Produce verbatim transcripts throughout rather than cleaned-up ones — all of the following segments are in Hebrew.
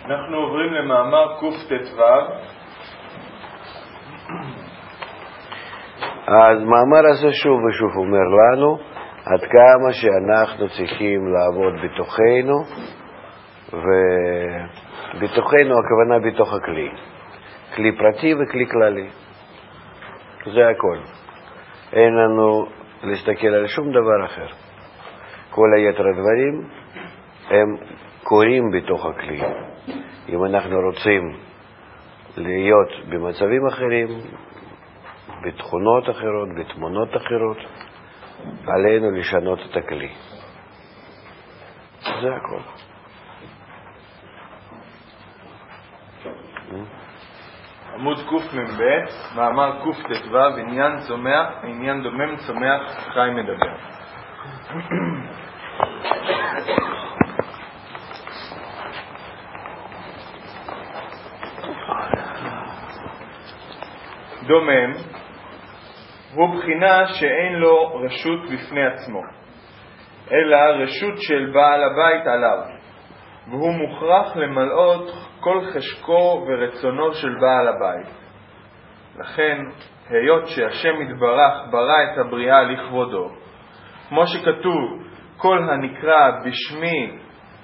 אנחנו עוברים למאמר קט"ו. אז מאמר הזה שוב ושוב אומר לנו עד כמה שאנחנו צריכים לעבוד בתוכנו, ובתוכנו הכוונה בתוך הכלי, כלי פרטי וכלי כללי, זה הכל. אין לנו להסתכל על שום דבר אחר. כל היתר הדברים הם קורים בתוך הכלי. אם אנחנו רוצים להיות במצבים אחרים, בתכונות אחרות, בתמונות אחרות, עלינו לשנות את הכלי. זה הכל. עמוד קמ"ב, מאמר קט"ו, עניין צומח, עניין דומם צומח, חי מדבר. דומם הוא בחינה שאין לו רשות בפני עצמו, אלא רשות של בעל הבית עליו, והוא מוכרח למלאות כל חשקו ורצונו של בעל הבית. לכן, היות שהשם יתברך ברא את הבריאה לכבודו, כמו שכתוב, כל הנקרא בשמי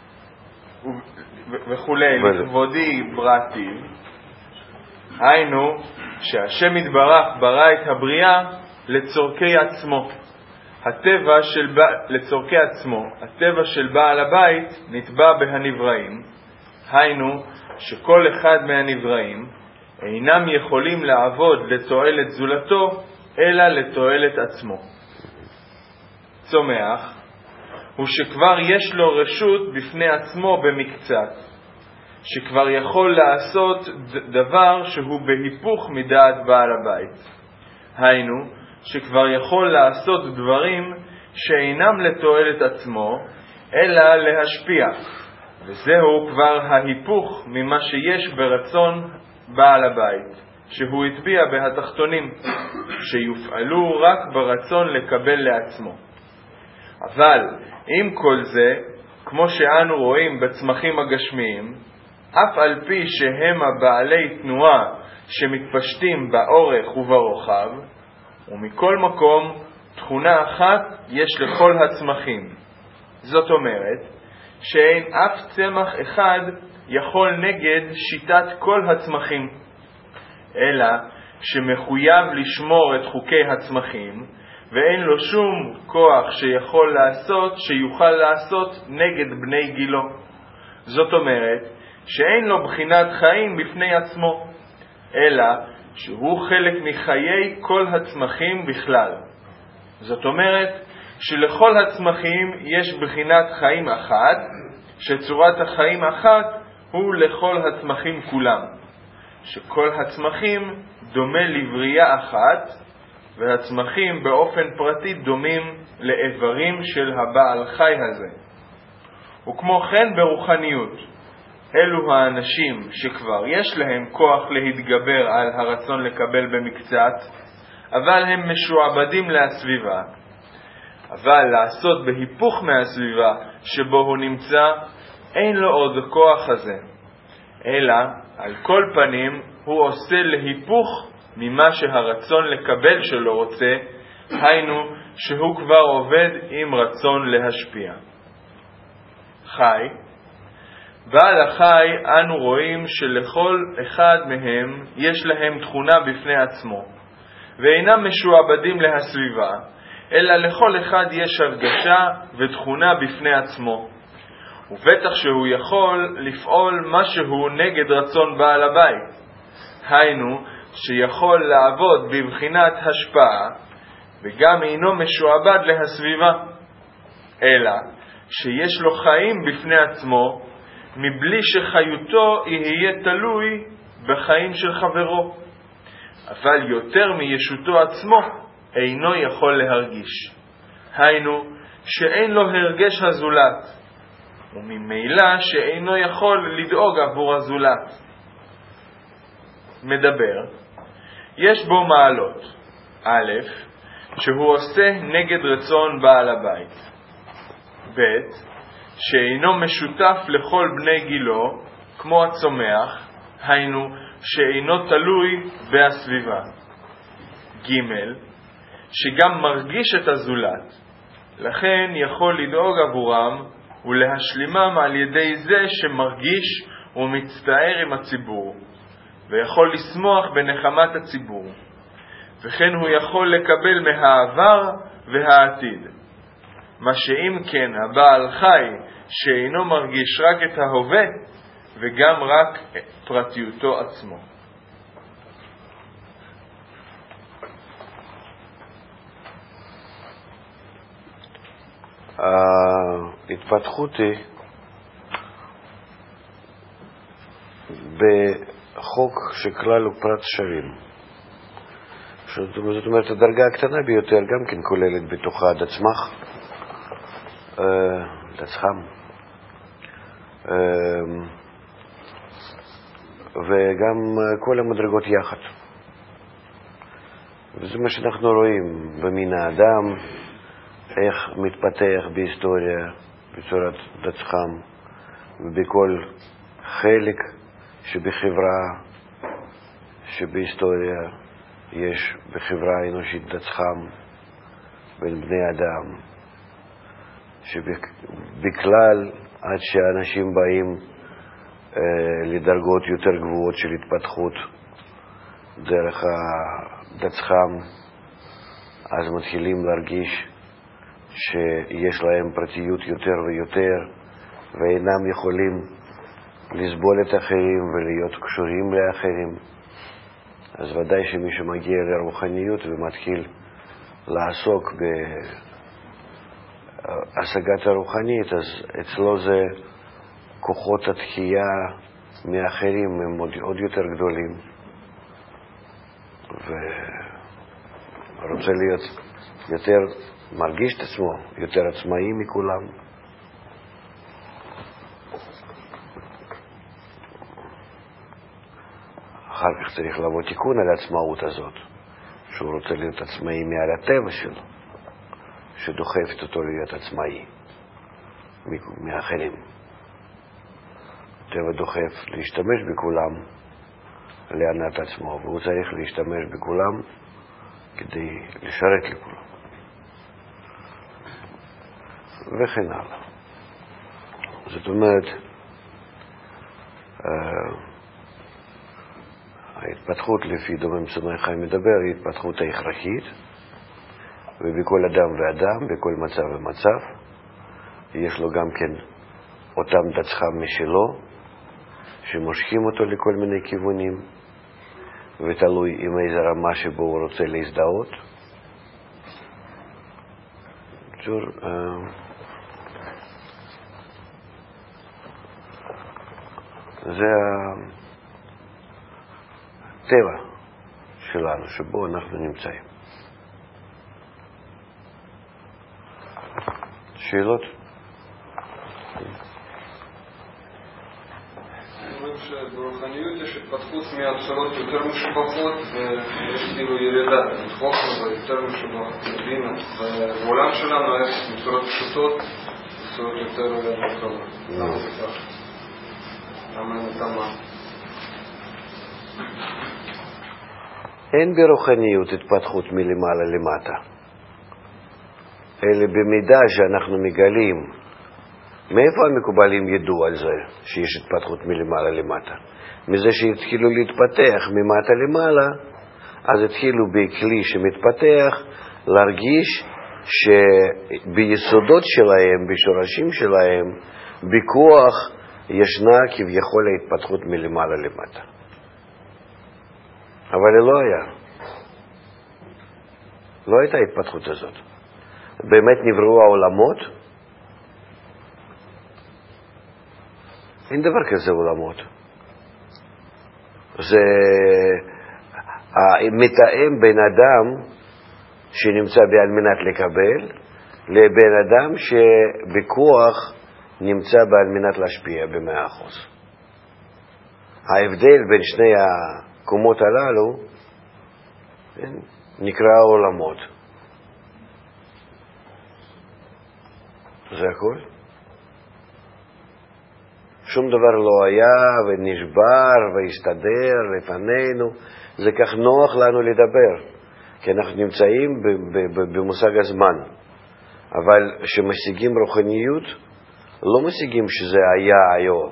וכולי, לכבודי בראתי, היינו שהשם יתברך ברא את הבריאה לצורכי עצמו. הטבע של לצורכי עצמו, הטבע של בעל הבית נטבע בהנבראים, היינו שכל אחד מהנבראים אינם יכולים לעבוד לתועלת זולתו אלא לתועלת עצמו. צומח הוא שכבר יש לו רשות בפני עצמו במקצת, שכבר יכול לעשות דבר שהוא בהיפוך מדעת בעל הבית, היינו שכבר יכול לעשות דברים שאינם לתועלת עצמו אלא להשפיע, וזהו כבר ההיפוך ממה שיש ברצון בעל הבית שהוא הטביע בהתחתונים, שיופעלו רק ברצון לקבל לעצמו. אבל עם כל זה, כמו שאנו רואים בצמחים הגשמיים, אף על פי שהם הבעלי תנועה שמתפשטים באורך וברוחב, ומכל מקום תכונה אחת יש לכל הצמחים. זאת אומרת שאין אף צמח אחד יכול נגד שיטת כל הצמחים, אלא שמחויב לשמור את חוקי הצמחים, ואין לו שום כוח שיכול לעשות שיוכל לעשות נגד בני גילו. זאת אומרת שאין לו בחינת חיים בפני עצמו, אלא שהוא חלק מחיי כל הצמחים בכלל. זאת אומרת שלכל הצמחים יש בחינת חיים אחת, שצורת החיים אחת הוא לכל הצמחים כולם, שכל הצמחים דומה לבריאה אחת, והצמחים באופן פרטי דומים לאיברים של הבעל חי הזה. וכמו כן ברוחניות, אלו האנשים שכבר יש להם כוח להתגבר על הרצון לקבל במקצת, אבל הם משועבדים להסביבה, אבל לעשות בהיפוך מהסביבה שבו הוא נמצא, אין לו עוד כוח הזה, אלא על כל פנים הוא עושה להיפוך ממה שהרצון לקבל שלו רוצה, היינו שהוא כבר עובד עם רצון להשפיע. חי, בעל החי אנו רואים שלכל אחד מהם יש להם תכונה בפני עצמו, ואינם משועבדים להסביבה, אלא לכל אחד יש הרגשה ותכונה בפני עצמו, ובטח שהוא יכול לפעול משהו נגד רצון בעל הבית, היינו שיכול לעבוד בבחינת השפעה, וגם אינו משועבד להסביבה, אלא שיש לו חיים בפני עצמו, מבלי שחיותו יהיה תלוי בחיים של חברו, אבל יותר מישותו עצמו אינו יכול להרגיש, היינו שאין לו הרגש הזולת, וממילא שאינו יכול לדאוג עבור הזולת. מדבר, יש בו מעלות. א', שהוא עושה נגד רצון בעל הבית. ב', שאינו משותף לכל בני גילו, כמו הצומח, היינו שאינו תלוי בסביבה. ג' שגם מרגיש את הזולת, לכן יכול לדאוג עבורם ולהשלימם על ידי זה שמרגיש ומצטער עם הציבור, ויכול לשמוח בנחמת הציבור, וכן הוא יכול לקבל מהעבר והעתיד. מה שאם כן הבעל חי שאינו מרגיש רק את ההווה וגם רק פרטיותו עצמו. ההתפתחות היא בחוק שכלל ופרט שווים. זאת אומרת, הדרגה הקטנה ביותר גם כן כוללת בתוכה דת צמח, דת חם, וגם כל המדרגות יחד. וזה מה שאנחנו רואים במין האדם, איך מתפתח בהיסטוריה בצורת דת חם, ובכל חלק שבחברה שבהיסטוריה יש בחברה האנושית דת חם בין בני אדם, שבכלל עד שאנשים באים אה, לדרגות יותר גבוהות של התפתחות דרך הדת חם, אז מתחילים להרגיש שיש להם פרטיות יותר ויותר, ואינם יכולים לסבול את האחרים ולהיות קשורים לאחרים. אז ודאי שמי שמגיע לרוחניות ומתחיל לעסוק בהשגת הרוחנית, אז אצלו זה כוחות התחייה מאחרים הם עוד, עוד יותר גדולים, ורוצה להיות יותר, מרגיש את עצמו יותר עצמאי מכולם. אחר כך צריך לבוא תיקון על העצמאות הזאת, שהוא רוצה להיות עצמאי מעל הטבע שלו, שדוחפת אותו להיות עצמאי מאחרים. הטבע דוחף להשתמש בכולם לענת עצמו, והוא צריך להשתמש בכולם כדי לשרת לכולם. וכן הלאה. זאת אומרת, ההתפתחות לפי דומם צומח חיים מדבר היא התפתחות ההכרחית, ובכל אדם ואדם, בכל מצב ומצב, יש לו גם כן אותם דת חם משלו, שמושכים אותו לכל מיני כיוונים, ותלוי עם איזה רמה שבו הוא רוצה להזדהות. צור, זה הטבע שלנו, שבו אנחנו נמצאים. שאלות? אומרים שברוחניות יש התפתחות מהצורות יותר משובחות ויש כאילו ירידה, חוכמה ויותר משובחת, בינה, ובעולם שלנו יש מצורות פשוטות מצורות יותר מורכבות. למה זה כך? למה אין תמה? אין ברוחניות התפתחות מלמעלה למטה, אלא במידה שאנחנו מגלים. מאיפה המקובלים ידעו על זה שיש התפתחות מלמעלה למטה? מזה שהתחילו להתפתח ממטה למעלה, אז התחילו בכלי שמתפתח להרגיש שביסודות שלהם, בשורשים שלהם, בכוח ישנה כביכול ההתפתחות מלמעלה למטה. אבל היא לא היה. לא הייתה ההתפתחות הזאת. באמת נבראו העולמות? אין דבר כזה עולמות. זה מתאם בין אדם שנמצא בעל מנת לקבל לבין אדם שבכוח נמצא בעל מנת להשפיע במאה אחוז. ההבדל בין שני הקומות הללו נקרא עולמות. זה הכל. שום דבר לא היה ונשבר והסתדר לפנינו. זה כך נוח לנו לדבר, כי אנחנו נמצאים במושג הזמן. אבל כשמשיגים רוחניות, לא משיגים שזה היה היום.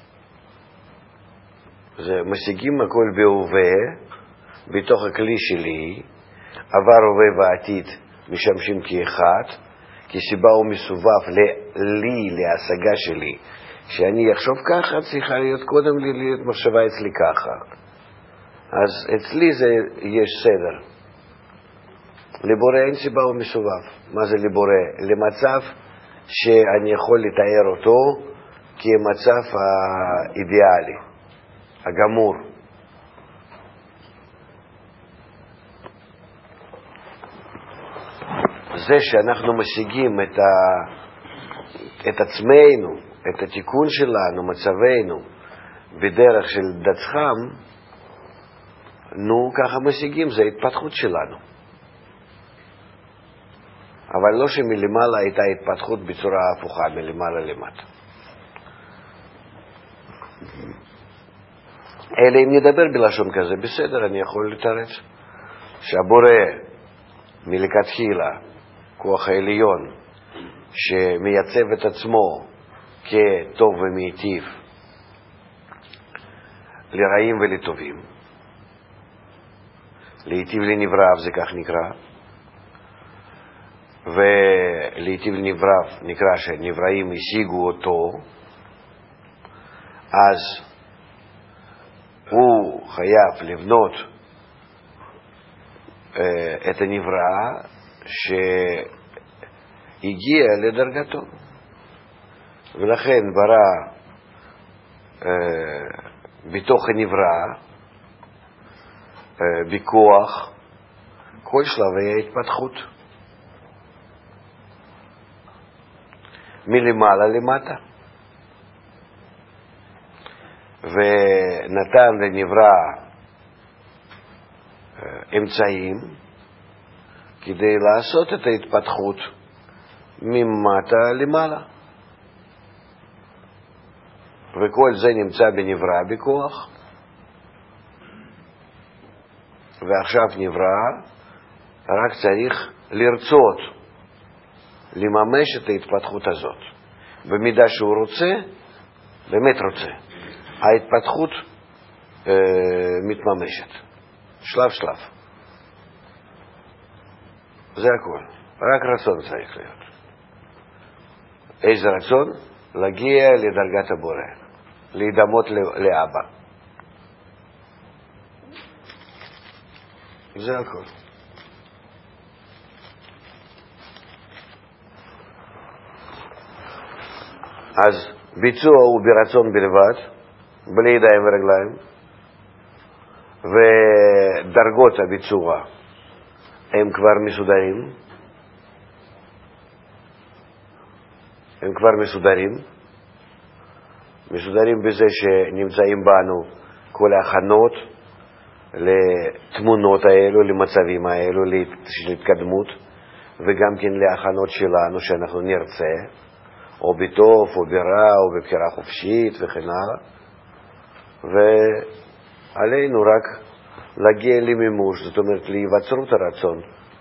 זה משיגים הכל בהווה, בתוך הכלי שלי, עבר, הווה ועתיד משמשים כאחד, כי סיבה הוא מסובב לי, להשגה שלי. כשאני אחשוב ככה, צריכה להיות קודם לי להיות מחשבה אצלי ככה. אז אצלי זה יש סדר. לבורא אין סיבה הוא מסובב. מה זה לבורא? למצב שאני יכול לתאר אותו כמצב האידיאלי, הגמור. זה שאנחנו משיגים את, ה... את עצמנו, את התיקון שלנו, מצבנו, בדרך של דצחם, נו, ככה משיגים, זה התפתחות שלנו. אבל לא שמלמעלה הייתה התפתחות בצורה הפוכה, מלמעלה למטה. אלא אם נדבר בלשון כזה, בסדר, אני יכול לתרץ. שהבורא מלכתחילה, כוח העליון, שמייצב את עצמו כטוב ומיטיב, לרעים ולטובים. להיטיב לנבריו, זה כך נקרא. ולהיטיב לנבריו נקרא שנבראים השיגו אותו, אז הוא חייב לבנות את הנברא שהגיע לדרגתו, ולכן ברא בתוך הנברא בכוח כל שלבי ההתפתחות מלמעלה למטה, ונתן לנברא אמצעים כדי לעשות את ההתפתחות ממטה למעלה, וכל זה נמצא בנברא בכוח. ועכשיו נברא רק צריך לרצות לממש את ההתפתחות הזאת. במידה שהוא רוצה, באמת רוצה, ההתפתחות אה, מתממשת שלב שלב. זה הכל, רק רצון צריך להיות. איזה רצון? להגיע לדרגת הבורא, להידמות לאבא. זה הכל. אז ביצוע הוא ברצון בלבד, בלי ידיים ורגליים, ודרגות הביצוע הם כבר מסודרים, הם כבר מסודרים, מסודרים בזה שנמצאים בנו כל ההכנות לתמונות האלו, למצבים האלו, להתקדמות, וגם כן להכנות שלנו שאנחנו נרצה, או בטוב, או ברע, או בבחירה חופשית וכן הלאה. ועלינו רק להגיע למימוש, זאת אומרת להיווצרות הרצון.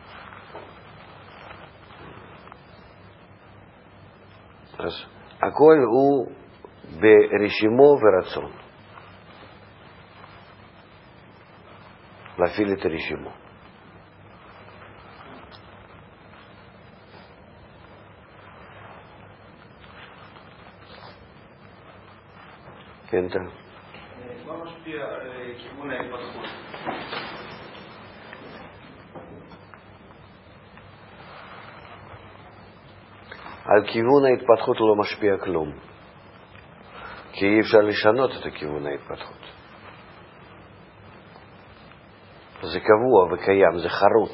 אז הכל הוא ברשימו ורצון. להפעיל את הרשימו. כן, אתה. מה משפיע על כיוון ההתפתחות? על כיוון ההתפתחות לא משפיע כלום, כי אי אפשר לשנות את הכיוון ההתפתחות. זה קבוע וקיים, זה חרוט.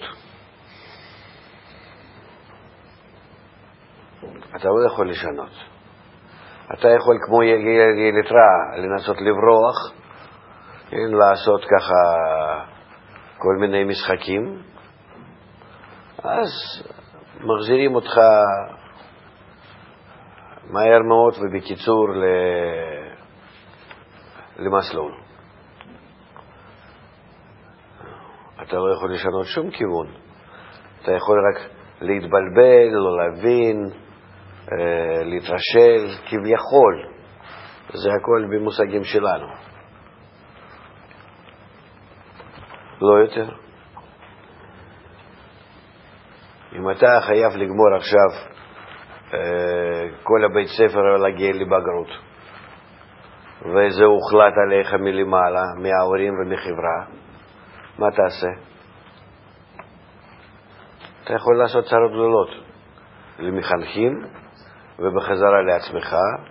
אתה לא יכול לשנות. אתה יכול כמו ילטרה לנסות לברוח, לעשות ככה כל מיני משחקים, אז מחזירים אותך מהר מאוד ובקיצור למסלול. אתה לא יכול לשנות שום כיוון. אתה יכול רק להתבלבל, לא להבין, אה, להתרשל, כביכול. זה הכל במושגים שלנו. לא יותר. אם אתה חייב לגמור עכשיו אה, כל הבית ספר ולהגיע לבגרות, וזה הוחלט עליך מלמעלה, מההורים ומחברה, מה תעשה? אתה יכול לעשות צרות גדולות למחנכים ובחזרה לעצמך,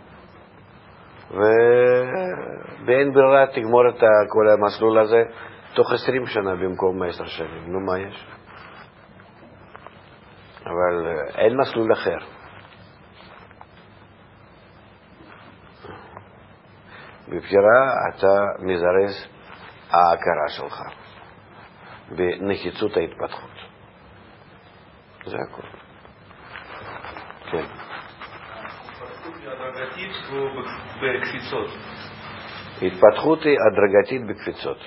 ובאין ברירה תגמור את כל המסלול הזה תוך עשרים שנה במקום עשר שנים. נו, מה יש? אבל אין מסלול אחר. בבחירה אתה מזרז ההכרה שלך בנחיצות ההתפתחות. זה הכל. כן. ההתפתחות היא הדרגתית בקפיצות. התפתחות היא הדרגתית בקפיצות.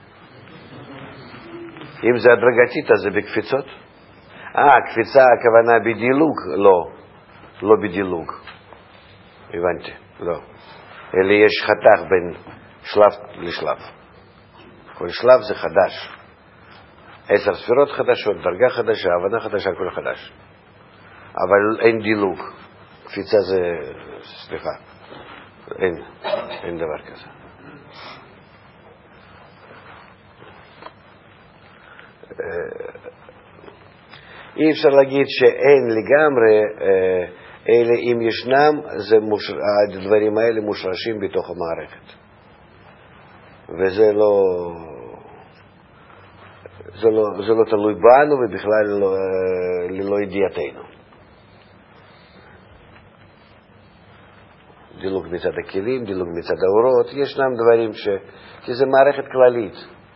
אם זה הדרגתית, אז זה בקפיצות? אה, קפיצה הכוונה בדילוג? לא. לא בדילוג. הבנתי, לא. אלא יש חתך בין שלב לשלב. כל שלב זה חדש. עשר ספירות חדשות, דרגה חדשה, הבנה חדשה, הכל חדש. אבל אין דילוג. קפיצה זה, סליחה, אין, אין דבר כזה. אי אפשר להגיד שאין לגמרי, אלא אם ישנם, הדברים האלה מושרשים בתוך המערכת. וזה לא, זה לא, זה לא תלוי בנו ובכלל לא, ללא ידיעתנו. דילוג מצד הכלים, דילוג מצד האורות, ישנם דברים ש... כי זה מערכת כללית.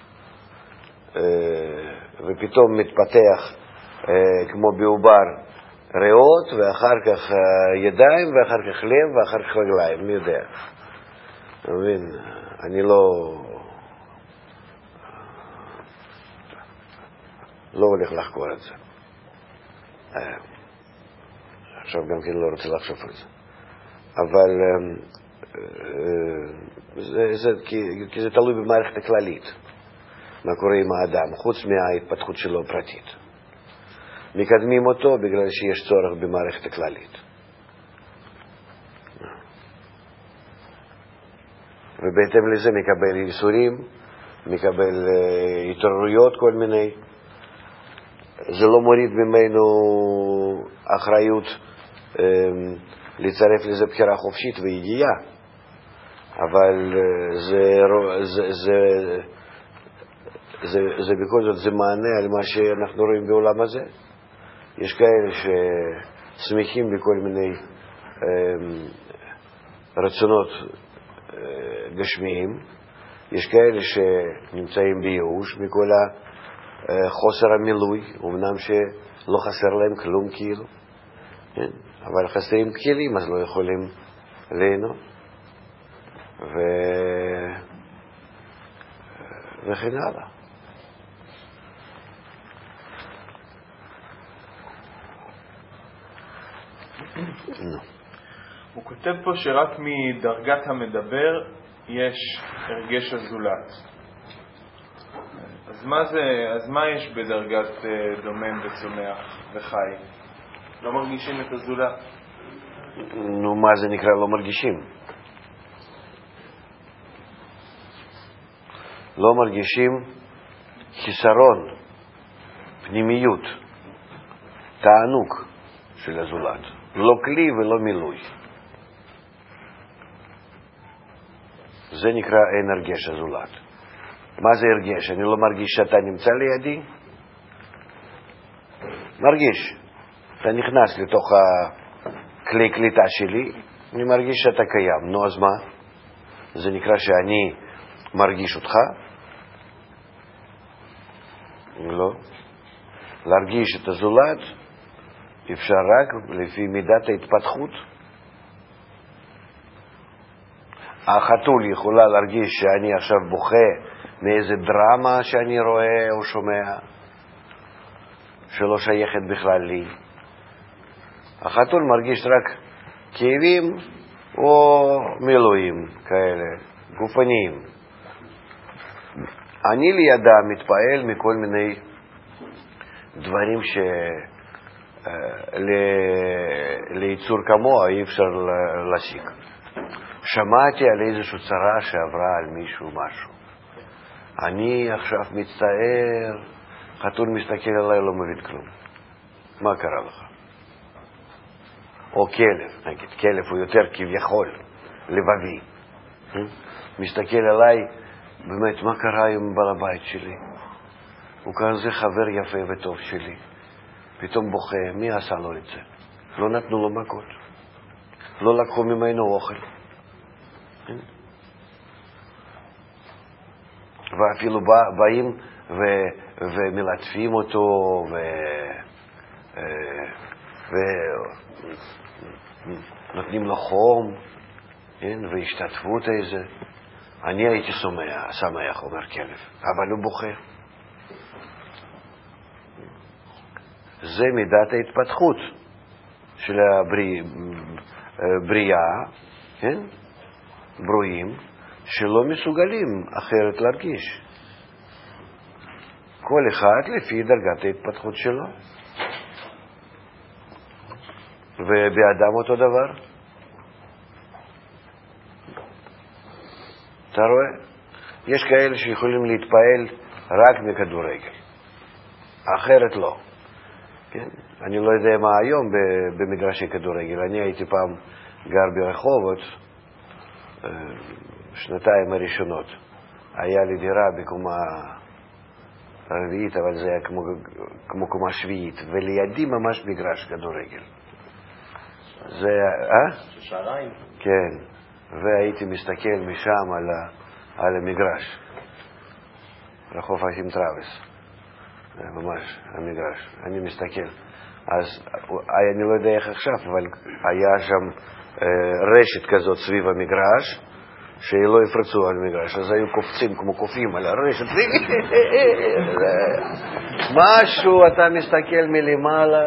ופתאום מתפתח כמו בעובר ריאות, ואחר כך ידיים, ואחר כך לב, ואחר כך רגליים, מי יודע. אתה מבין? אני לא... לא הולך לחקור את זה. עכשיו גם כן לא רוצה לחשוב על זה. אבל זה, זה, כי, כי זה תלוי במערכת הכללית. מה קורה עם האדם, חוץ מההתפתחות שלו פרטית. מקדמים אותו בגלל שיש צורך במערכת הכללית. ובהתאם לזה מקבל ייסורים, מקבל uh, התעוררויות כל מיני. זה לא מוריד ממנו אחריות um, לצרף לזה בחירה חופשית וידיעה. אבל uh, זה, זה, זה, זה, זה בכל זאת זה מענה על מה שאנחנו רואים בעולם הזה. יש כאלה ששמחים בכל מיני um, רצונות uh, גשמיים. יש כאלה שנמצאים בייאוש מכל החוסר המילוי, אמנם שלא חסר להם כלום כאילו, כן? אבל חסרים כלים, אז לא יכולים ליהנות. ו... וכן הלאה. הוא כותב פה שרק מדרגת המדבר יש הרגש הזולת. אז מה זה, אז מה יש בדרגת דומם וצומח וחי? לא מרגישים את הזולת? נו, מה זה נקרא לא מרגישים? לא מרגישים חיסרון, פנימיות, תענוג של הזולת. לא כלי ולא מילוי. זה נקרא אין הרגש הזולת. מה זה הרגש? אני לא מרגיש שאתה נמצא לידי? מרגיש. אתה נכנס לתוך הכלי קליטה שלי, אני מרגיש שאתה קיים. נו, אז מה? זה נקרא שאני מרגיש אותך? לא. להרגיש את הזולת אפשר רק לפי מידת ההתפתחות. החתול יכולה להרגיש שאני עכשיו בוכה מאיזה דרמה שאני רואה או שומע, שלא שייכת בכלל לי. החתול מרגיש רק כאבים או מילואים כאלה, גופניים. אני לידה מתפעל מכל מיני דברים ש... ליצור כמוה אי אפשר להשיג. שמעתי על איזושהי צרה שעברה על מישהו משהו. אני עכשיו מצטער, חתול מסתכל עליי, לא מבין כלום. מה קרה לך? או כלב, נגיד, כלב הוא יותר כביכול, לבבי. מסתכל עליי, באמת, מה קרה עם בעל הבית שלי? הוא כזה חבר יפה וטוב שלי. פתאום בוכה, מי עשה לו את זה? לא נתנו לו מכות. לא לקחו ממנו אוכל. ואפילו באים ומלטפים אותו ונותנים לו חום והשתתפות איזה. אני הייתי שמח, אומר כלב, אבל הוא בוכה. זה מידת ההתפתחות של הבריאה, כן? ברואים שלא מסוגלים אחרת להרגיש. כל אחד לפי דרגת ההתפתחות שלו. ובאדם אותו דבר. אתה רואה? יש כאלה שיכולים להתפעל רק מכדורגל, אחרת לא. כן? אני לא יודע מה היום במגרשי כדורגל. אני הייתי פעם גר ברחובות, שנתיים הראשונות. היה לי דירה בקומה רביעית, אבל זה היה כמו, כמו קומה שביעית, ולידי ממש מגרש כדורגל. זה, אה? שעריים. כן. והייתי מסתכל משם על, ה, על המגרש. רחוב אחים טראבס. ממש, המגרש. אני מסתכל. אז אני לא יודע איך עכשיו, אבל היה שם אה, רשת כזאת סביב המגרש, שלא יפרצו על המגרש. אז היו קופצים כמו קופים על הרשת. משהו, אתה מסתכל מלמעלה.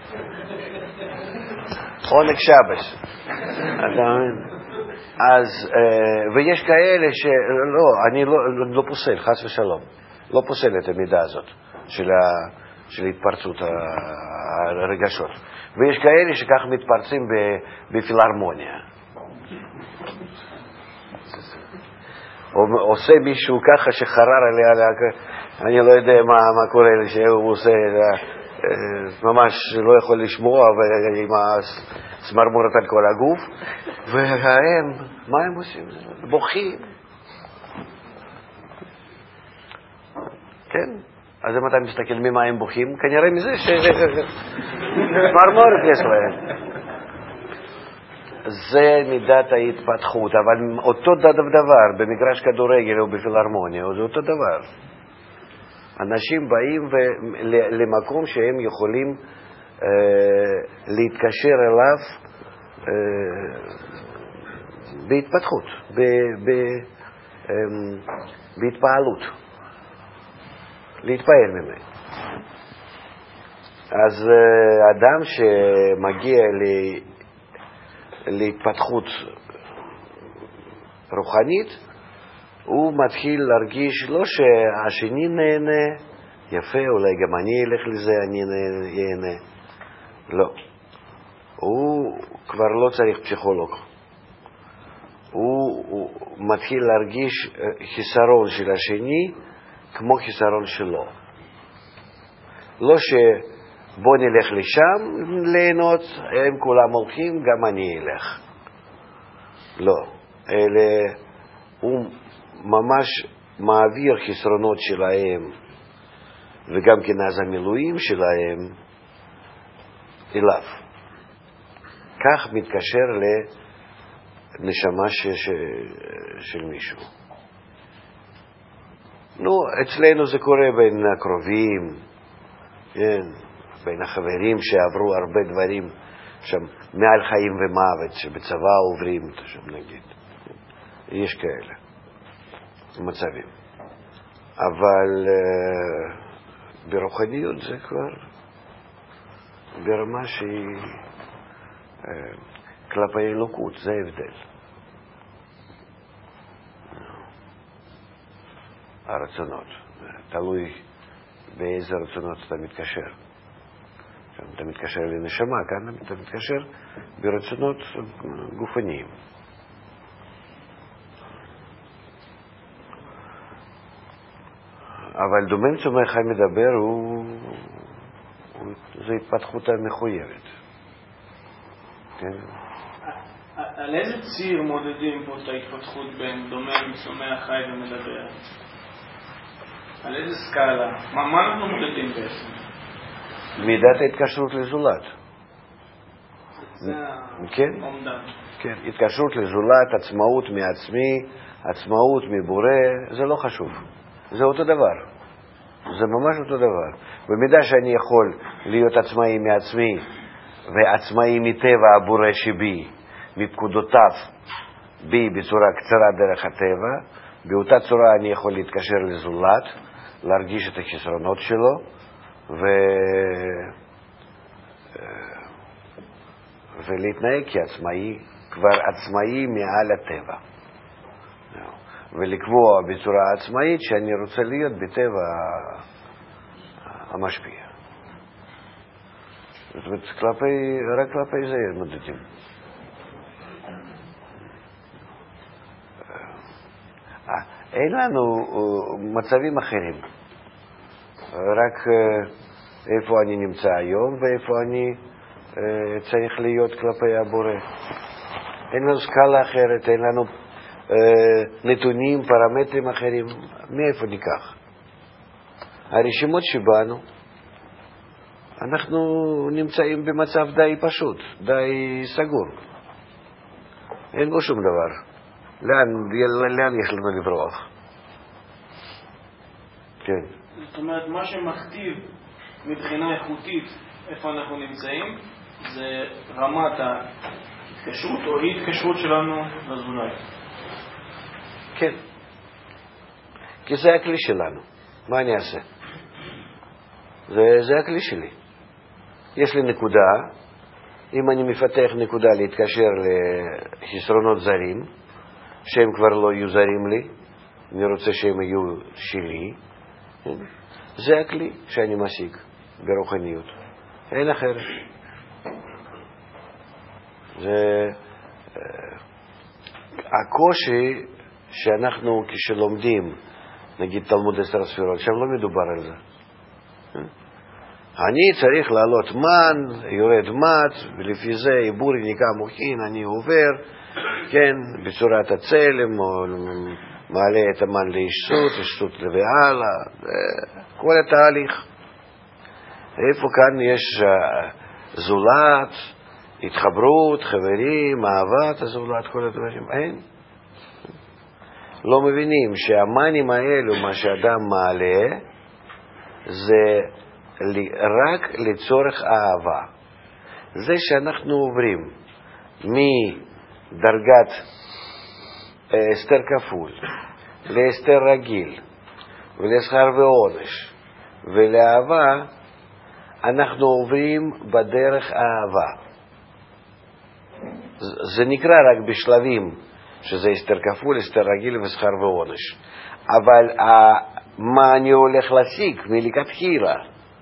עונג שבס. אתה מבין? אז, אה, ויש כאלה שלא, אני לא, לא פוסל, חס ושלום. לא פוסל את המידה הזאת. של, ה, של התפרצות הרגשות. ויש כאלה שכך מתפרצים בפילהרמוניה. עושה מישהו ככה שחרר עליה, אני לא יודע מה, מה קורה לי, שהוא עושה, ממש לא יכול לשמוע, עם הסמרמורת על כל הגוף, והם, מה הם עושים? בוכים. כן? אז אם אתה מסתכל ממה הם בוכים, כנראה מזה שמרמורת יש להם. זה מידת ההתפתחות, אבל אותו דבר במגרש כדורגל או בפילהרמוניה, זה אותו דבר. אנשים באים למקום שהם יכולים אה, להתקשר אליו אה, בהתפתחות, ב, ב, אה, בהתפעלות. להתפעל ממנו. אז אדם שמגיע להתפתחות רוחנית, הוא מתחיל להרגיש לא שהשני נהנה, יפה, אולי גם אני אלך לזה, אני נהנה. לא. הוא כבר לא צריך פסיכולוג. הוא, הוא מתחיל להרגיש חיסרון של השני, כמו חיסרון שלו. לא שבוא נלך לשם ליהנות, הם כולם הולכים, גם אני אלך. לא. אלה, הוא ממש מעביר חסרונות שלהם, וגם כן אז המילואים שלהם, אליו. כך מתקשר לנשמה ש, ש, של מישהו. נו, אצלנו זה קורה בין הקרובים, כן, בין החברים שעברו הרבה דברים שם, מעל חיים ומוות, שבצבא עוברים, שם נגיד. יש כאלה מצבים. אבל ברוחניות זה כבר ברמה שהיא כלפי אלוקות, זה ההבדל. הרצונות, תלוי באיזה רצונות אתה מתקשר. אתה מתקשר לנשמה, כאן אתה מתקשר ברצונות גופניים. אבל דומם צומח חי מדבר, הוא, הוא, זו התפתחות המחויבת. כן? על איזה ציר מודדים פה את ההתפתחות בין דומם, צומח חי ומדבר? על איזה סקאלה? מה, מה אנחנו מודדים בעצם? מידת ההתקשרות לזולת. זה כן? העומדן. כן, התקשרות לזולת, עצמאות מעצמי, עצמאות מבורא, זה לא חשוב. זה אותו דבר. זה ממש אותו דבר. במידה שאני יכול להיות עצמאי מעצמי, ועצמאי מטבע הבורא שבי, מפקודותיו בי בצורה קצרה דרך הטבע, באותה צורה אני יכול להתקשר לזולת, להרגיש את החסרונות שלו, ו... ולהתנהג כעצמאי, כבר עצמאי מעל הטבע. ולקבוע בצורה עצמאית שאני רוצה להיות בטבע המשפיע. זאת אומרת, כלפי, רק כלפי זה מודדים. אין לנו מצבים אחרים. רק איפה אני נמצא היום ואיפה אני צריך להיות כלפי הבורא. אין לנו סקאלה אחרת, אין לנו נתונים, פרמטרים אחרים. מאיפה ניקח? הרשימות שבנו, אנחנו נמצאים במצב די פשוט, די סגור. אין בו שום דבר. לאן, לאן יש לנו לברוח? כן. זאת אומרת, מה שמכתיב מבחינה איכותית איפה אנחנו נמצאים, זה רמת ההתקשרות או אי-התקשרות שלנו לזולת. כן. כי זה הכלי שלנו. מה אני אעשה? זה, זה הכלי שלי. יש לי נקודה. אם אני מפתח נקודה להתקשר לחסרונות זרים, שהם כבר לא יהיו זרים לי, אני רוצה שהם יהיו שלי, זה הכלי שאני משיג ברוחניות. אין אחרת. זה הקושי שאנחנו כשלומדים, נגיד תלמוד עשר הספירות, שם לא מדובר על זה. אני צריך לעלות מן, יורד מת, ולפי זה עיבור יניקה מוחין, אני עובר, כן, בצורת הצלם, או מעלה את המן לישות, לישות והלאה, כל התהליך. איפה כאן יש זולת, התחברות, חברים, אהבת הזולת, כל הדברים, אין. לא מבינים שהמנים האלו, מה שאדם מעלה, זה רק לצורך אהבה. זה שאנחנו עוברים מדרגת אסתר כפול לאסתר רגיל ולשכר ועונש ולאהבה, אנחנו עוברים בדרך אהבה. זה נקרא רק בשלבים שזה אסתר כפול, אסתר רגיל ושכר ועונש. אבל מה אני הולך להשיג מלכתחילה?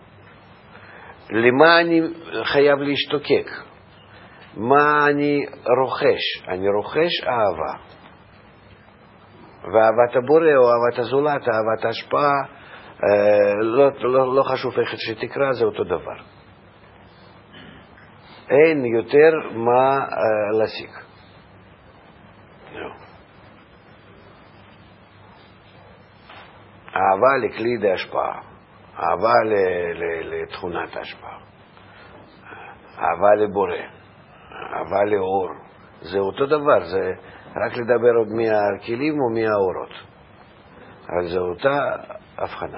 למה אני חייב להשתוקק? מה אני רוכש? אני רוכש אהבה. ואהבת הבורא או אהבת הזולת, אהבת ההשפעה, לא, לא, לא חשוב איך שתקרא, זה אותו דבר. אין יותר מה להשיג. אהבה לכלי להשפעה, אהבה לתכונת ההשפעה, אהבה לבורא, אהבה לאור. זה אותו דבר, זה רק לדבר עוד מהכלים או מהאורות. אבל זה אותה הבחנה.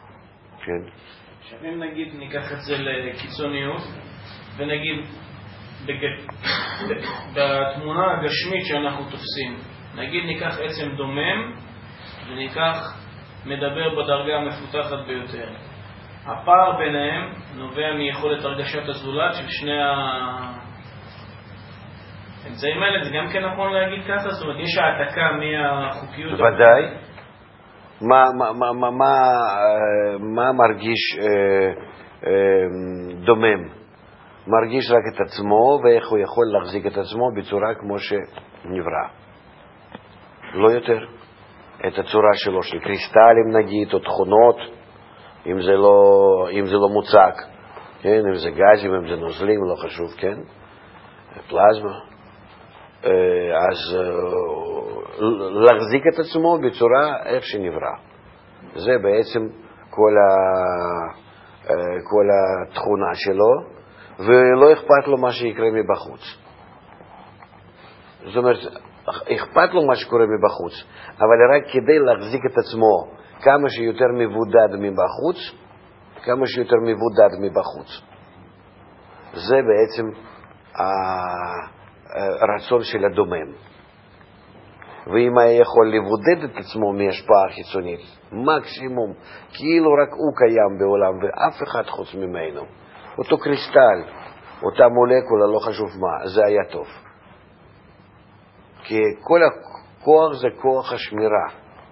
כן. עכשיו אם נגיד ניקח את זה לקיצוניות ונגיד בתמונה הגשמית שאנחנו תופסים, נגיד ניקח עצם דומם וניקח מדבר בדרגה המפותחת ביותר. הפער ביניהם נובע מיכולת הרגשת הזולת של שני האמצעים האלה. זה גם כן נכון להגיד ככה? זאת אומרת, יש העתקה מהחוקיות? בוודאי. מה, מה, מה, מה, מה, מה מרגיש אה, אה, דומם? מרגיש רק את עצמו, ואיך הוא יכול להחזיק את עצמו בצורה כמו שנברא. לא יותר. את הצורה שלו, של קריסטלים נגיד, או תכונות, אם זה לא, אם זה לא מוצק, כן? אם זה גזים, אם זה נוזלים, לא חשוב, כן? פלזמה. אז להחזיק את עצמו בצורה איך שנברא. זה בעצם כל, ה, כל התכונה שלו, ולא אכפת לו מה שיקרה מבחוץ. זאת אומרת, אכפת לו מה שקורה מבחוץ, אבל רק כדי להחזיק את עצמו כמה שיותר מבודד מבחוץ, כמה שיותר מבודד מבחוץ. זה בעצם הרצון של הדומם. ואם היה יכול לבודד את עצמו מהשפעה חיצונית, מקסימום, כאילו רק הוא קיים בעולם ואף אחד חוץ ממנו, אותו קריסטל, אותה מולקולה, לא חשוב מה, זה היה טוב. כי כל הכוח זה כוח השמירה.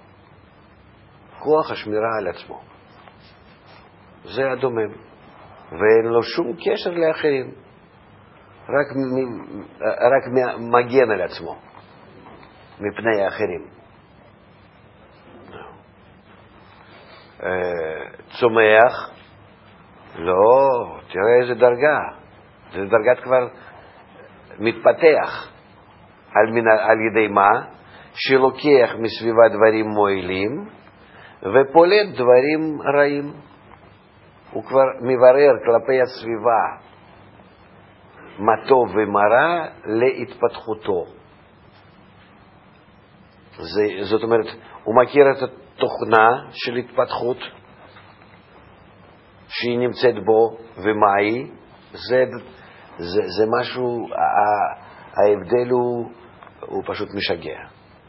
כוח השמירה על עצמו. זה הדומם. ואין לו שום קשר לאחרים. רק, רק מגן על עצמו. מפני האחרים. צומח, לא, תראה איזה דרגה. זה דרגת כבר מתפתח. על, מן, על ידי מה? שלוקח מסביבה דברים מועילים ופולט דברים רעים. הוא כבר מברר כלפי הסביבה מה טוב ומה רע להתפתחותו. זה, זאת אומרת, הוא מכיר את התוכנה של התפתחות שהיא נמצאת בו ומה היא. זה, זה, זה משהו, ההבדל הוא, הוא פשוט משגע.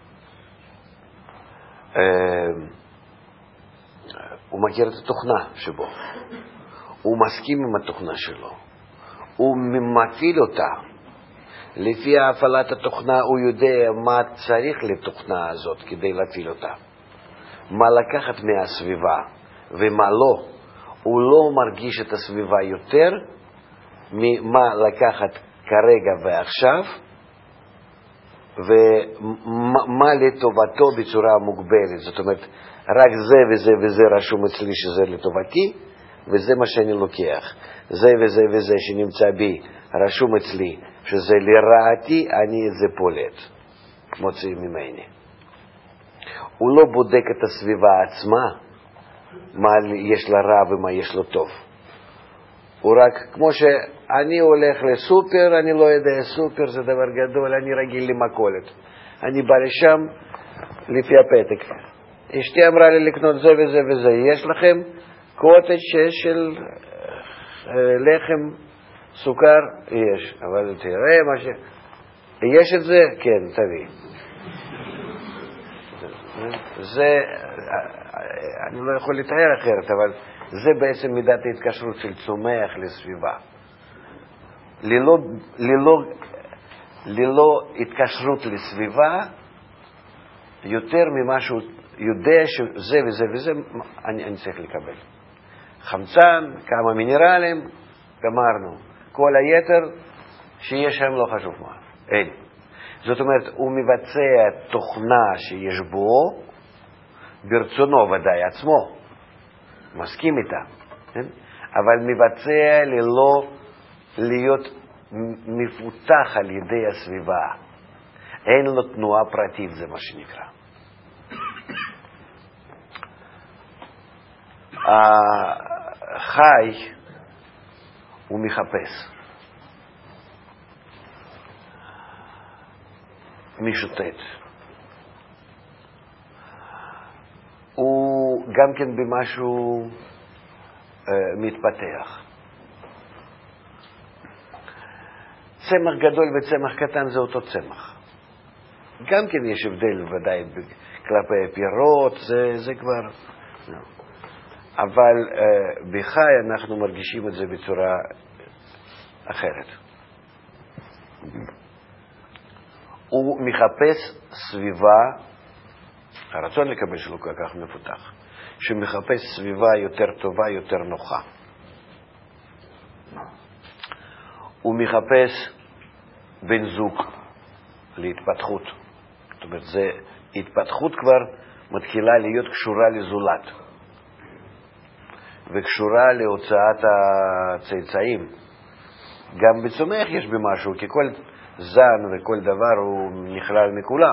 הוא מכיר את התוכנה שבו. הוא מסכים עם התוכנה שלו. הוא מפעיל אותה. לפי הפעלת התוכנה הוא יודע מה צריך לתוכנה הזאת כדי להפעיל אותה. מה לקחת מהסביבה ומה לא. הוא לא מרגיש את הסביבה יותר ממה לקחת כרגע ועכשיו, ומה לטובתו בצורה מוגבלת. זאת אומרת, רק זה וזה וזה רשום אצלי שזה לטובתי, וזה מה שאני לוקח. זה וזה וזה שנמצא בי רשום אצלי שזה לרעתי, אני את זה פולט, מוציא ממני. הוא לא בודק את הסביבה עצמה, מה יש לה רע ומה יש לו טוב. הוא רק, כמו שאני הולך לסופר, אני לא יודע, סופר זה דבר גדול, אני רגיל למכולת. אני בא לשם לפי הפתק. אשתי אמרה לי לקנות זה וזה וזה. יש לכם קוטג' של לחם, סוכר? יש. אבל תראה מה ש... יש את זה? כן, תביא. זה, אני לא יכול לתאר אחרת, אבל זה בעצם מידת ההתקשרות של צומח לסביבה. ללא, ללא, ללא התקשרות לסביבה, יותר ממה שהוא יודע שזה וזה וזה, אני, אני צריך לקבל. חמצן, כמה מינרלים, גמרנו. כל היתר שיש שם לא חשוב מה. אין. זאת אומרת, הוא מבצע תוכנה שיש בו, ברצונו ודאי עצמו. מסכים איתה. כן? אבל מבצע ללא להיות מפותח על ידי הסביבה. אין לו תנועה פרטית, זה מה שנקרא. החי הוא מחפש. משוטט. הוא גם כן במשהו אה, מתפתח. צמח גדול וצמח קטן זה אותו צמח. גם כן יש הבדל ודאי כלפי פירות, זה, זה כבר... לא. אבל uh, בחי אנחנו מרגישים את זה בצורה אחרת. הוא מחפש סביבה, הרצון לקבל שלו כל כך מפותח, שמחפש סביבה יותר טובה, יותר נוחה. הוא מחפש בן זוג להתפתחות. זאת אומרת, זה, התפתחות כבר מתחילה להיות קשורה לזולת, וקשורה להוצאת הצאצאים. גם בצומח יש במשהו, כי כל זן וכל דבר הוא נכלל מכולם.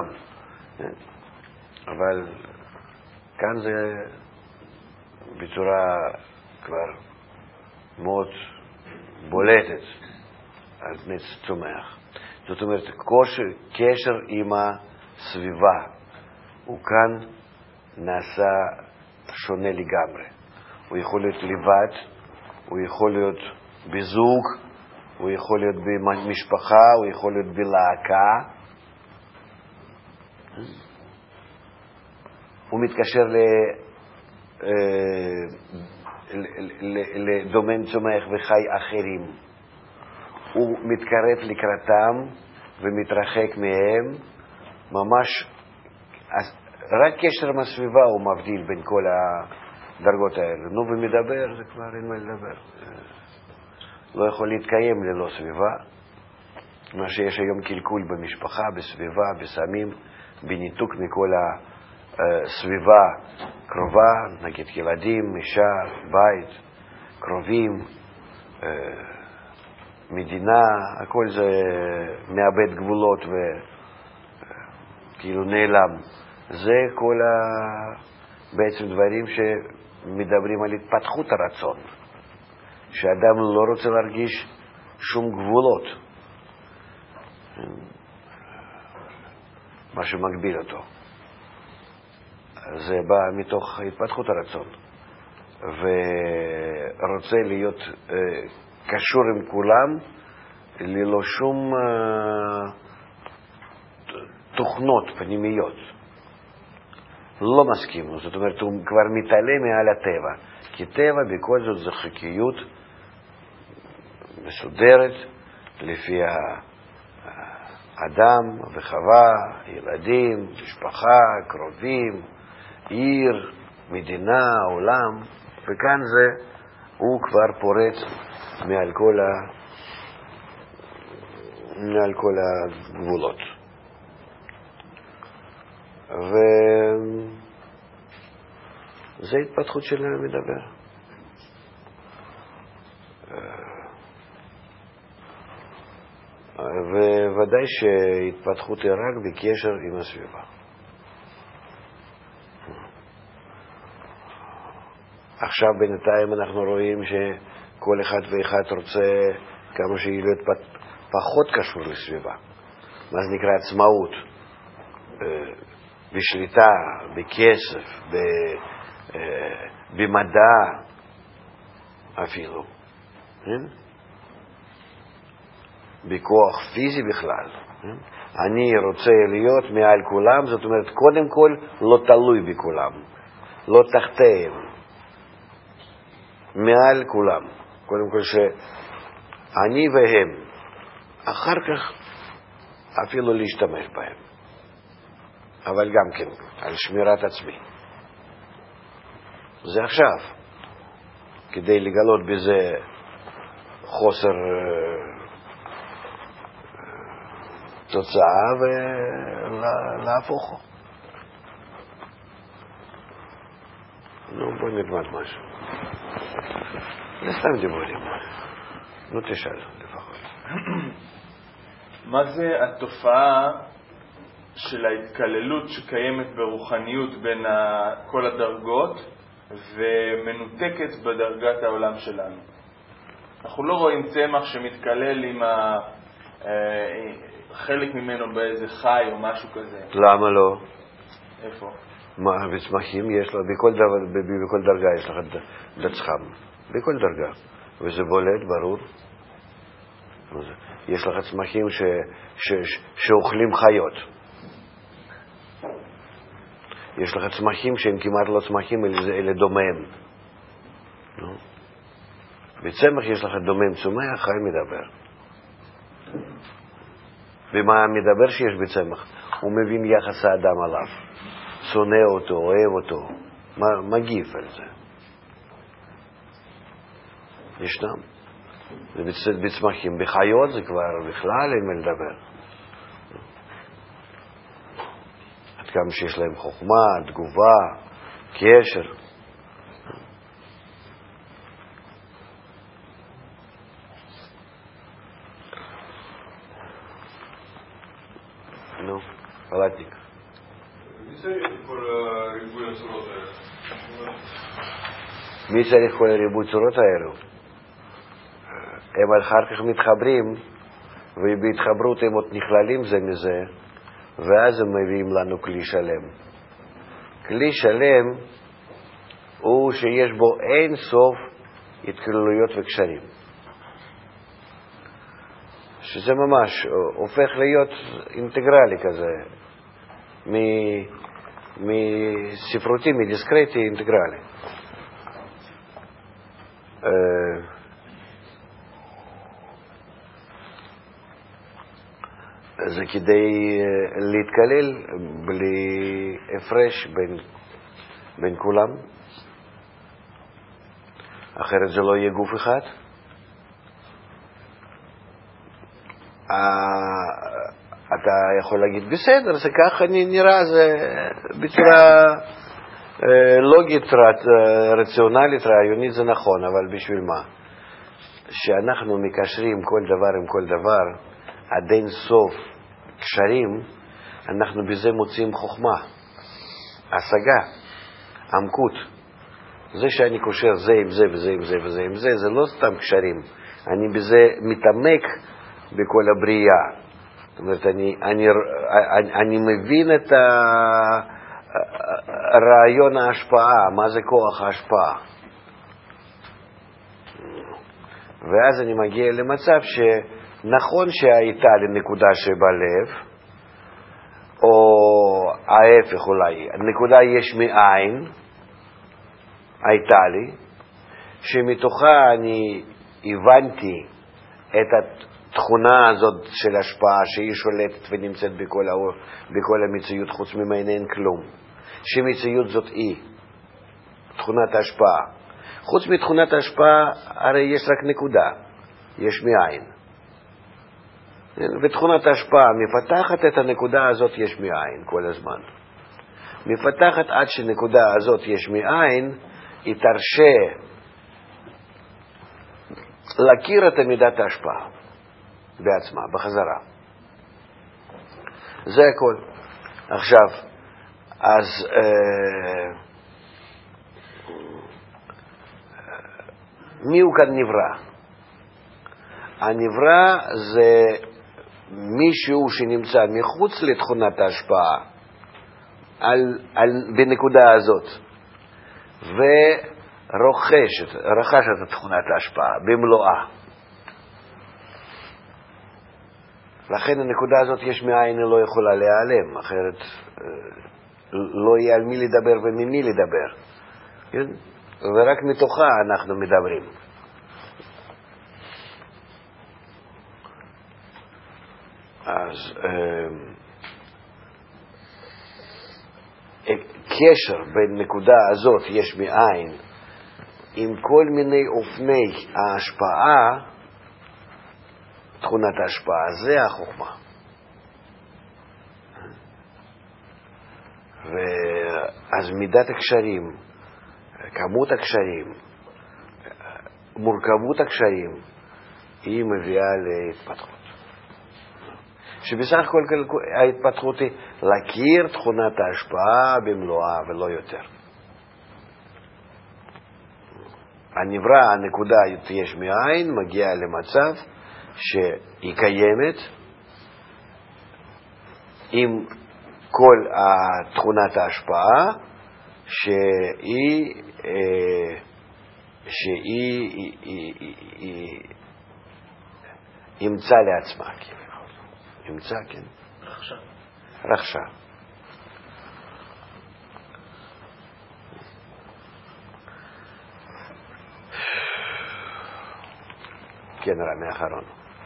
אבל כאן זה בצורה כבר מאוד בולטת על פני צומח. זאת אומרת, קשר עם הסביבה הוא כאן נעשה שונה לגמרי. הוא יכול להיות לבד, הוא יכול להיות בזוג, הוא יכול להיות במשפחה, הוא יכול להיות בלהקה. הוא מתקשר לדומן צומח וחי אחרים. הוא מתקרב לקראתם ומתרחק מהם. ממש, רק קשר עם הסביבה הוא מבדיל בין כל הדרגות האלה. נו, ומדבר, זה כבר אין מה לדבר. לא יכול להתקיים ללא סביבה. מה שיש היום קלקול במשפחה, בסביבה, בסמים, בניתוק מכל הסביבה קרובה, נגיד ילדים, אישה, בית, קרובים, מדינה, הכל זה מאבד גבולות וכאילו נעלם. זה כל ה... בעצם דברים שמדברים על התפתחות הרצון, שאדם לא רוצה להרגיש שום גבולות, מה שמגביל אותו. זה בא מתוך התפתחות הרצון, ורוצה להיות אה, קשור עם כולם ללא שום אה, תוכנות פנימיות. לא מסכים, זאת אומרת, הוא כבר מתעלה מעל הטבע, כי טבע בכל זאת זה חוקיות מסודרת לפי האדם וחווה, ילדים, משפחה, קרובים, עיר, מדינה, עולם, וכאן זה, הוא כבר פורץ מעל כל, ה... מעל כל הגבולות. וזה התפתחות של מדבר. וודאי שהתפתחות היא רק בקשר עם הסביבה. עכשיו בינתיים אנחנו רואים שכל אחד ואחד רוצה כמה שהיא להיות פחות קשור לסביבה. מה זה נקרא עצמאות? בשליטה, בכסף, במדע אפילו. בכוח פיזי בכלל. אני רוצה להיות מעל כולם, זאת אומרת, קודם כל לא תלוי בכולם, לא תחתיהם, מעל כולם. קודם כל שאני והם, אחר כך אפילו להשתמש בהם, אבל גם כן על שמירת עצמי. זה עכשיו, כדי לגלות בזה חוסר תוצאה ולהפוכו. נו, בוא נלמד משהו. זה סתם דיבורים. נו, תשאל לפחות. מה זה התופעה של ההתקללות שקיימת ברוחניות בין כל הדרגות ומנותקת בדרגת העולם שלנו? אנחנו לא רואים צמח שמתקלל עם ה... חלק ממנו באיזה חי או משהו כזה. למה לא? איפה? מה, בצמחים יש לו, בכל, דבר, בכל דרגה יש לך דצחם. בכל דרגה. וזה בולט, ברור. יש לך צמחים ש, ש, ש, שאוכלים חיות. יש לך צמחים שהם כמעט לא צמחים, אלה דומם. No? בצמח יש לך דומם צומח, חי מדבר. ומה מדבר שיש בצמח? הוא מבין יחס האדם עליו. שונא אותו, אוהב אותו, מגיב על זה. ישנם. בצמחים, בחיות זה כבר בכלל אין מה לדבר. עד כמה שיש להם חוכמה, תגובה, קשר. נו, פלטניק. מי צריך את כל ריבוי הצורות האלה? מי צריך כל ריבוי צורות האלו? הם אחר כך מתחברים, ובהתחברות הם עוד נכללים זה מזה, ואז הם מביאים לנו כלי שלם. כלי שלם הוא שיש בו אין סוף התקללויות וקשרים. שזה ממש הופך להיות אינטגרלי כזה, מספרותי, מדיסקרטי, אינטגרלי. זה כדי להתקלל בלי הפרש בין, בין כולם. אחרת זה לא יהיה גוף אחד. אתה יכול להגיד, בסדר, זה ככה נראה, זה בצורה לוגית, רציונלית, רעיונית, זה נכון, אבל בשביל מה? שאנחנו מקשרים כל דבר עם כל דבר, עד אין סוף קשרים, אנחנו בזה מוצאים חוכמה, השגה, עמקות. זה שאני קושר זה עם זה וזה עם זה וזה עם זה, זה לא סתם קשרים. אני בזה מתעמק בכל הבריאה. זאת אומרת, אני, אני, אני, אני מבין את רעיון ההשפעה, מה זה כוח ההשפעה. ואז אני מגיע למצב שנכון שהייתה לי נקודה שבלב, או ההפך אולי, נקודה יש מאין, הייתה לי, שמתוכה אני הבנתי את התכונה הזאת של השפעה שהיא שולטת ונמצאת בכל, האור, בכל המציאות, חוץ ממנה אין כלום. שמציאות זאת היא, תכונת ההשפעה. חוץ מתכונת ההשפעה הרי יש רק נקודה, יש מאין. ותכונת ההשפעה מפתחת את הנקודה הזאת יש מאין כל הזמן. מפתחת עד שנקודה הזאת יש מאין, היא תרשה להכיר את מידת ההשפעה בעצמה, בחזרה. זה הכל. עכשיו, אז אה, מי הוא כאן נברא? הנברא זה מישהו שנמצא מחוץ לתכונת ההשפעה על, על, בנקודה הזאת ורוכש רכש את תכונת ההשפעה במלואה. לכן הנקודה הזאת יש מאין, היא לא יכולה להיעלם, אחרת לא יהיה על מי לדבר וממי לדבר, כן? ורק מתוכה אנחנו מדברים. אז קשר בין נקודה הזאת יש מאין עם כל מיני אופני ההשפעה, תכונת ההשפעה, זה החוכמה. ואז מידת הקשרים, כמות הקשרים, מורכבות הקשרים, היא מביאה להתפתחות. שבסך הכל ההתפתחות היא להכיר תכונת ההשפעה במלואה ולא יותר. הנברא, הנקודה יש מאין, מגיעה למצב שהיא קיימת עם כל תכונת ההשפעה שהיא שהיא היא, היא, היא, ימצא לעצמה, ימצא, כן? רכשה. רכשה. כן, רמי האחרון.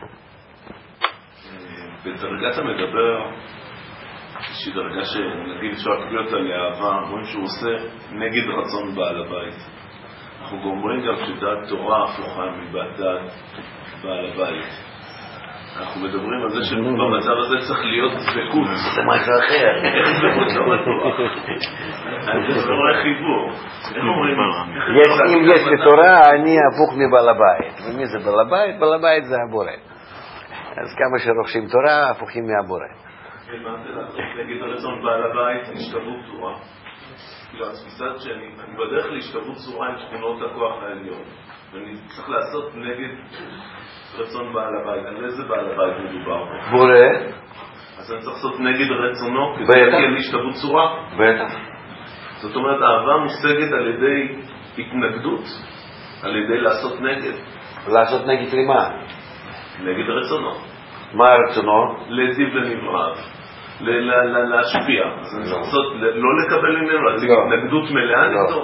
בדרגת המדבר, שהיא דרגה שנגיד אפשר לקרוא אותה לאהבה, רואים שהוא עושה נגד רצון בעל הבית. אנחנו גם אומרים גם שדעת תורה הפוכה מבדעת בעל הבית. אנחנו מדברים על זה שבמצב הזה צריך להיות דבקות. זה משהו אחר. איך דבקות לא בטוח? זה לא חיבור. איך אומרים? אם יש לי תורה, אני הפוך מבעל הבית. ומי זה בעל הבית? בעל הבית זה הבורא. אז כמה שרוכשים תורה, הפוכים מהבורא. ומה זה לעשות נגד הרצון בעל הבית? השתוות צורה. כאילו, התפיסת שאני בדרך להשתוות צורה עם תכונות הכוח העליון. ואני צריך לעשות נגד רצון בעל הבית. על איזה בעל הבית מדובר פה? בורא. אז אני צריך לעשות נגד רצונו כדי להגיע להשתוות צורה? בטח. זאת אומרת, האהבה מושגת על ידי התנגדות, על ידי לעשות נגד. לעשות נגד למה? נגד רצונו. מה רצונו? להיטיב לנבראיו. להשפיע. אז אני צריך לעשות, לא לקבל ממנו, להציג התנגדות מלאה נגדו.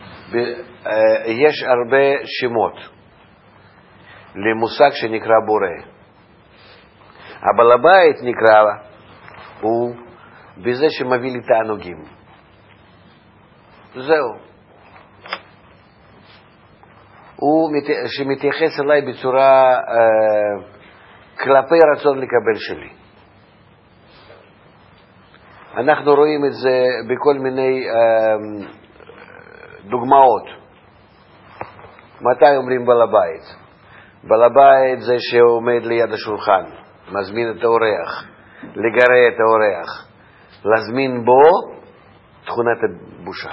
יש הרבה שמות למושג שנקרא בורא. הבעל הבית נקרא הוא בזה שמביא לי תענוגים. זהו. הוא שמתייחס אליי בצורה אה, כלפי רצון לקבל שלי. אנחנו רואים את זה בכל מיני אה, דוגמאות. מתי אומרים בעל הבית? בעל הבית זה שעומד ליד השולחן, מזמין את האורח, לגרה את האורח, להזמין בו תכונת הבושה.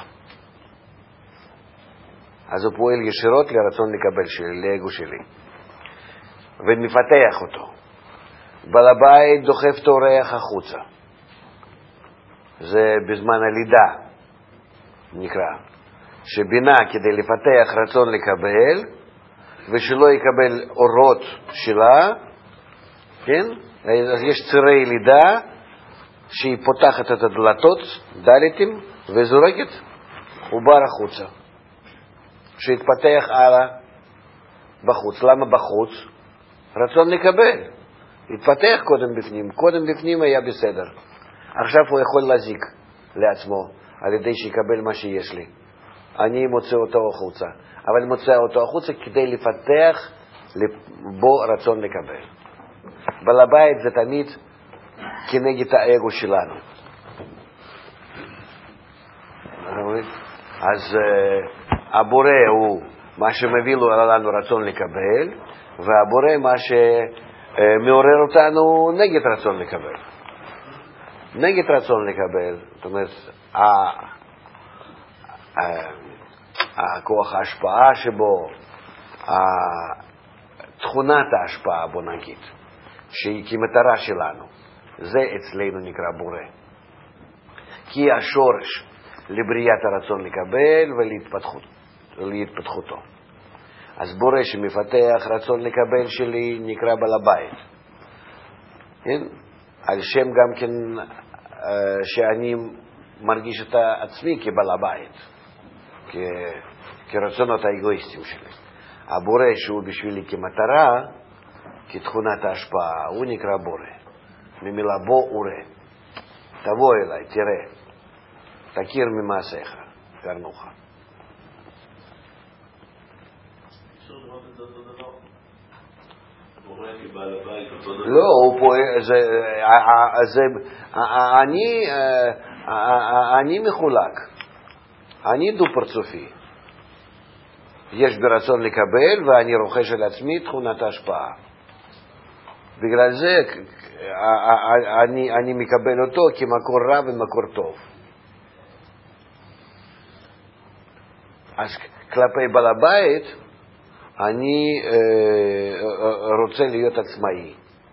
אז הוא פועל ישירות לרצון לקבל שלי, לאגו שלי, ומפתח אותו. בעל הבית דוחף את האורח החוצה. זה בזמן הלידה, נקרא. שבינה כדי לפתח רצון לקבל, ושלא יקבל אורות שלה, כן? אז יש צירי לידה, שהיא פותחת את הדלתות, דלתים, וזורקת, ובר החוצה. שהתפתח הלאה בחוץ. למה בחוץ? רצון לקבל. התפתח קודם בפנים. קודם בפנים היה בסדר. עכשיו הוא יכול להזיק לעצמו, על ידי שיקבל מה שיש לי. אני מוצא אותו החוצה. אבל מוצא אותו החוצה כדי לפתח בו רצון לקבל. בעל הבית זה תמיד כנגד האגו שלנו. אז הבורא הוא מה שמביא לנו רצון לקבל, והבורא מה שמעורר אותנו נגד רצון לקבל. נגד רצון לקבל, זאת אומרת, הכוח ההשפעה שבו, תכונת ההשפעה, בוא נגיד, שהיא כמטרה שלנו, זה אצלנו נקרא בורא. כי השורש לבריאת הרצון לקבל ולהתפתחותו. אז בורא שמפתח רצון לקבל שלי נקרא בעל הבית. כן? על שם גם כן שאני מרגיש את עצמי כבעל הבית, כרצונות האגואיסטיים שלי. הבורא שהוא בשבילי כמטרה, כתכונת ההשפעה, הוא נקרא בורא. ממילה בו ורא. תבוא אליי, תראה. תכיר ממעשיך, קרנוך. לא, הוא פה, זה, זה, אני, אני מחולק. אני דו פרצופי. יש ברצון לקבל ואני רוכש על עצמי תכונת ההשפעה. בגלל זה אני, אני מקבל אותו כמקור רע ומקור טוב. אז כלפי בעל הבית אני אה, רוצה להיות עצמאי.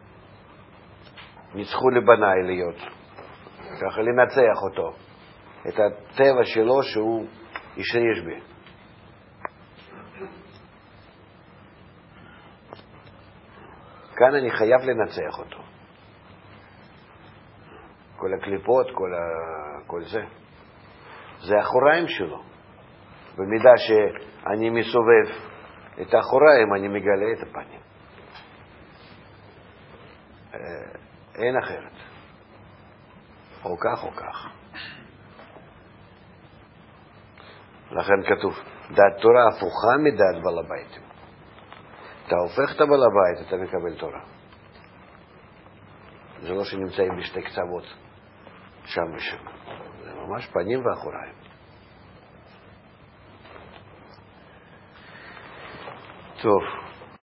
ניצחו לבניי להיות. ככה לנצח אותו. את הטבע שלו שהוא ישריש בי. וכאן אני חייב לנצח אותו. כל הקליפות, כל, ה... כל זה. זה האחוריים שלו. במידה שאני מסובב את האחוריים, אני מגלה את הפנים. אין אחרת. או כך או כך. לכן כתוב, דעת תורה הפוכה מדעת בעל הבית. אתה הופך את בעל הבית, אתה מקבל תורה. זה לא שנמצאים בשתי קצוות, שם ושם. זה ממש פנים ואחוריים. טוב.